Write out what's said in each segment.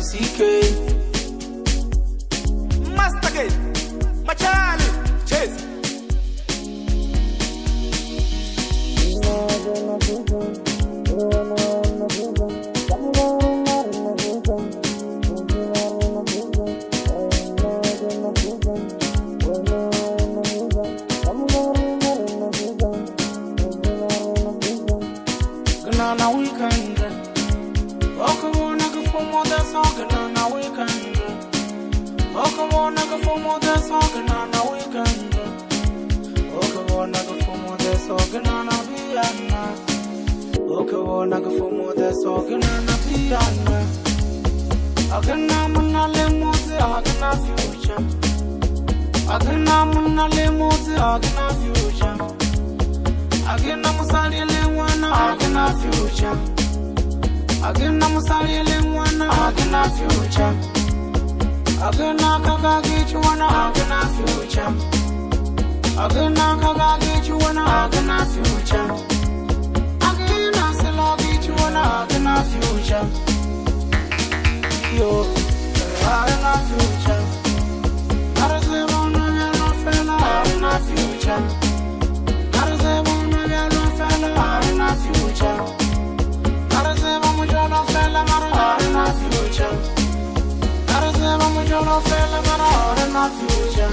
CK Master Gate Machali Chase Banana weekend. Welcome on, nigga, for more that song. Banana weekend. Welcome on, nigga, for more that song. Banana weekend. Welcome on, nigga, for more that song. Banana piano. Welcome on, nigga, for more that song. Banana piano. Agana muna le moze, agana future. Agana muna le moze, agana future. Agana musali le wana, agana future. Agana musali le wana, agana future. Agana kagagi chwana, agana future. Agana kagagi chwana, agana future. Agana selagi chwana, agana future. Yo, agana future. Arzeba no no fela, agana future. Arzeba no no fela, agana future. Arzeba mujana fela, agana future. Arzeba mujana fela, agana future.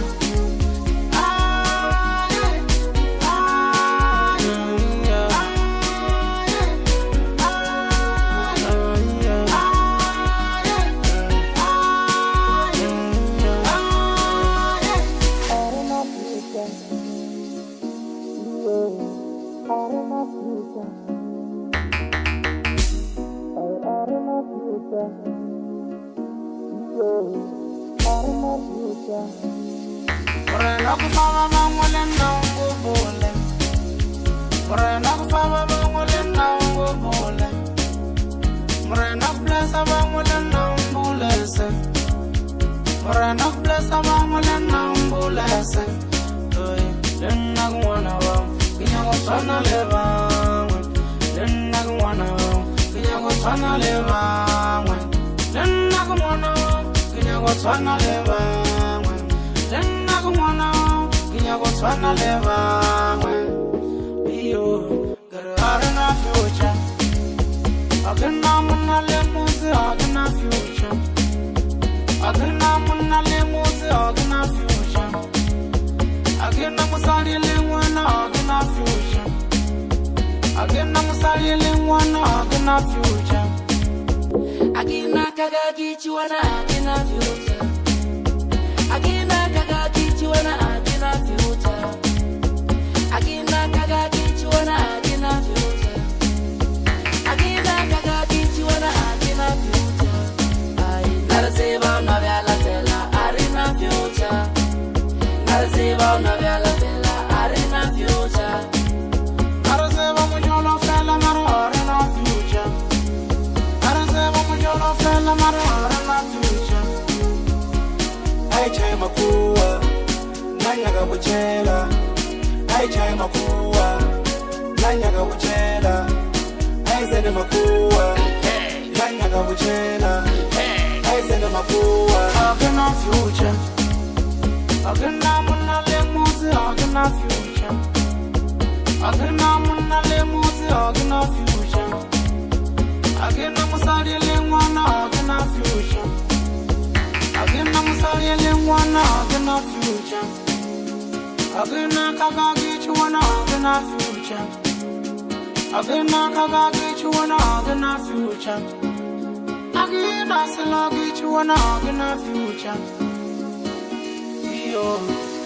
Yo.